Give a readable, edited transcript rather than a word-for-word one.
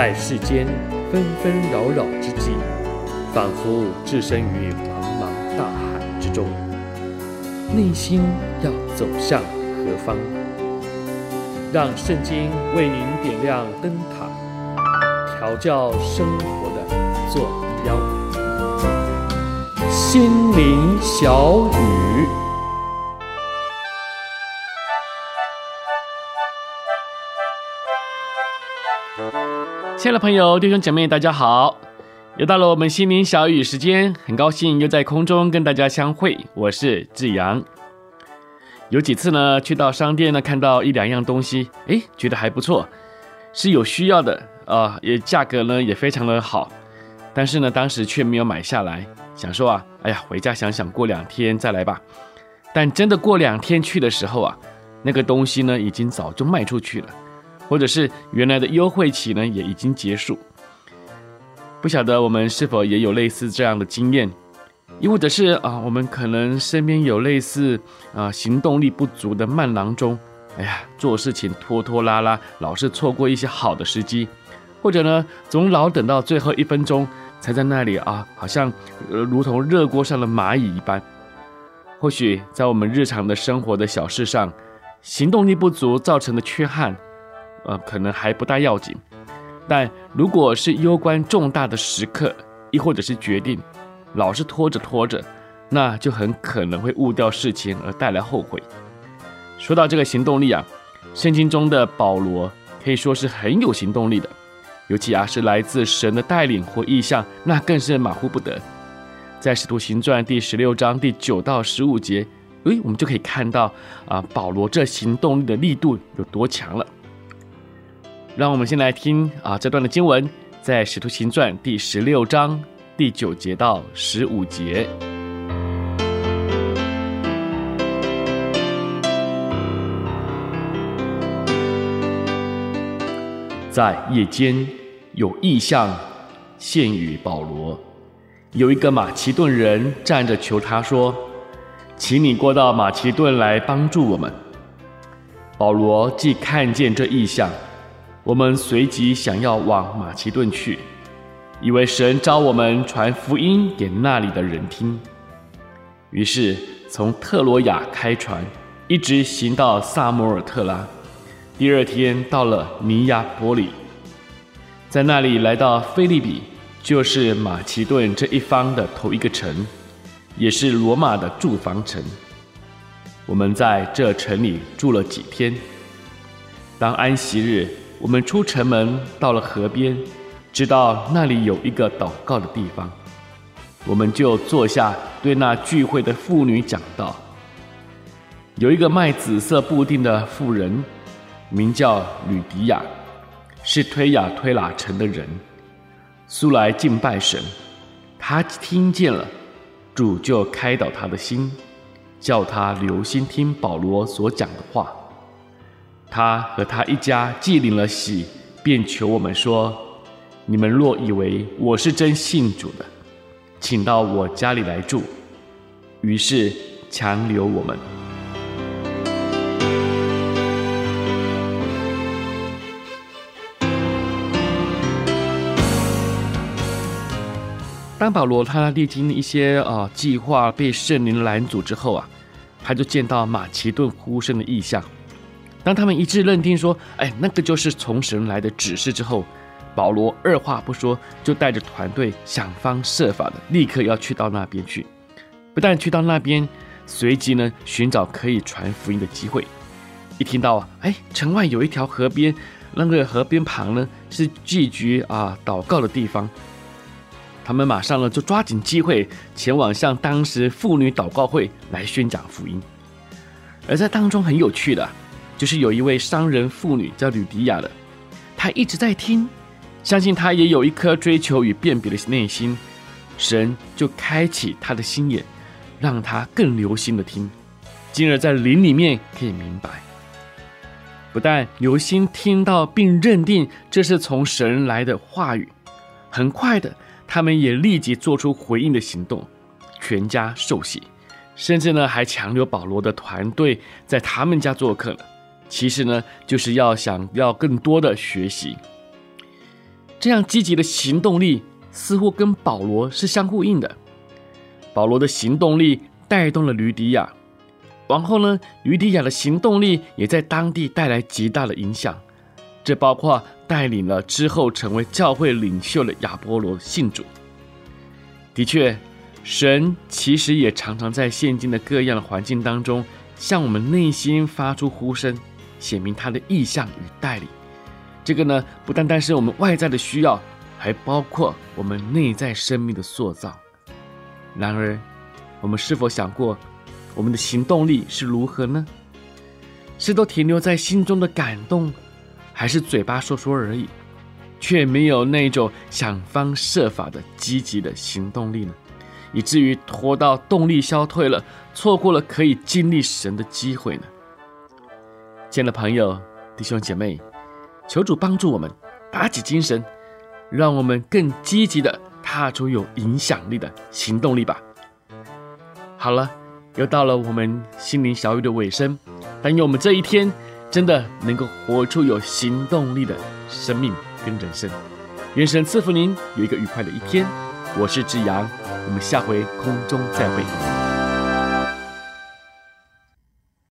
在世间纷纷扰扰之际，仿佛置身于茫茫大海之中，内心要走向何方？让圣经为您点亮灯塔，调教生活的坐标。心灵小语，亲爱的朋友、弟兄姐妹，大家好！又到了我们心灵小语时间，很高兴又在空中跟大家相会。我是志阳。有几次呢，去到商店呢，看到一两样东西，觉得还不错，是有需要的也价格呢也非常的好，但是呢，当时却没有买下来，想说回家想想，过2天再来吧。但真的过2天去的时候那个东西呢，已经早就卖出去了。或者是原来的优惠期呢也已经结束，不晓得我们是否也有类似这样的经验，又或者是我们可能身边有类似行动力不足的慢郎中，做事情拖拖拉拉，老是错过一些好的时机，或者呢总老等到最后1分钟才在那里好像如同热锅上的蚂蚁一般。或许在我们日常的生活的小事上，行动力不足造成的缺憾可能还不大要紧，但如果是攸关重大的时刻，亦或者是决定，老是拖着，那就很可能会误掉事情而带来后悔。说到这个行动力圣经中的保罗可以说是很有行动力的，尤其是来自神的带领或意象，那更是马虎不得。在使徒行传第16章第9到15节，我们就可以看到保罗这行动力的力度有多强了。让我们先来听这段的经文，在使徒行传第16章第9节到15节。在夜间，有异象现与保罗，有一个马其顿人站着求他说：“请你过到马其顿来帮助我们。”保罗既看见这异象，我们随即想要往马其顿去，以为神召我们传福音给那里的人听。于是从特罗亚开船，一直行到撒摩尔特拉，第2天到了尼亚波里，在那里来到腓立比，就是马其顿这一方的头一个城，也是罗马的住房城。我们在这城里住了几天。当安息日，我们出城门，到了河边，知道那里有一个祷告的地方，我们就坐下，对那聚会的妇女讲道。有一个卖紫色布丁的妇人，名叫吕迪亚，是推雅推拉城的人，素来敬拜神。她听见了，主就开导她的心，叫她留心听保罗所讲的话。他和他一家既领了洗，便求我们说：“你们若以为我是真信主的，请到我家里来住。”于是强留我们。当保罗他历经一些计划被圣灵拦阻之后他就见到马其顿呼声的异象。当他们一致认定说那个就是从神来的指示之后，保罗二话不说，就带着团队想方设法的立刻要去到那边去。不但去到那边，随即呢寻找可以传福音的机会。一听到城外有一条河边，那个河边旁呢是聚集祷告的地方，他们马上呢就抓紧机会前往向当时妇女祷告会来宣讲福音。而在当中很有趣的就是有一位商人妇女叫吕迪亚的，她一直在听，相信她也有一颗追求与辨别的内心，神就开启她的心眼，让她更留心的听，进而在灵里面可以明白。不但留心听到并认定这是从神来的话语，很快的他们也立即做出回应的行动，全家受洗，甚至呢还强留保罗的团队在他们家做客了。其实呢，就是想要更多的学习。 这样积极的行动力似乎跟保罗是相呼应的。保罗的行动力带动了吕底亚，然后呢，吕底亚的行动力也在当地带来极大的影响，这包括带领了之后成为教会领袖的亚波罗信主。的确，神其实也常常在现今的各样的环境当中，向我们内心发出呼声，显明他的意向与带领。这个呢，不单单是我们外在的需要，还包括我们内在生命的塑造。然而，我们是否想过，我们的行动力是如何呢？是都停留在心中的感动，还是嘴巴说说而已，却没有那种想方设法的积极的行动力呢？以至于拖到动力消退了，错过了可以经历神的机会呢？亲爱的朋友、弟兄姐妹，求主帮助我们打起精神，让我们更积极的踏出有影响力的行动力吧。好了，又到了我们心灵小语的尾声，但愿我们这一天真的能够活出有行动力的生命跟人生。愿神赐福您有一个愉快的一天。我是志阳，我们下回空中再会。